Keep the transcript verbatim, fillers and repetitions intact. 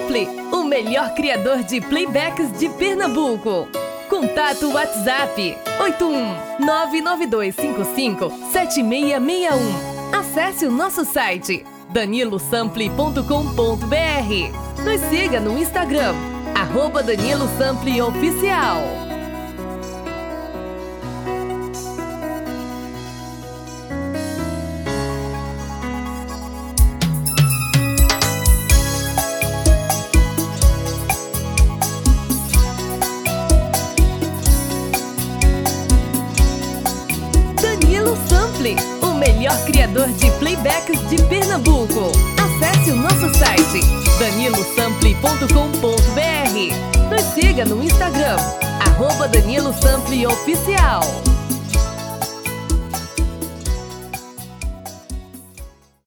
Sample, o melhor criador de playbacks de Pernambuco. Contato WhatsApp oito um nove nove dois cinco cinco sete seis seis um. Acesse o nosso site danilo sample ponto com ponto br. Nos siga no Instagram, arroba Danilo Sample Oficial. Danilo Sample, o melhor criador de playbacks de Pernambuco. Acesse o nosso site danilo sample ponto com ponto br. Nos siga no Instagram, arroba Danilo Sample Oficial.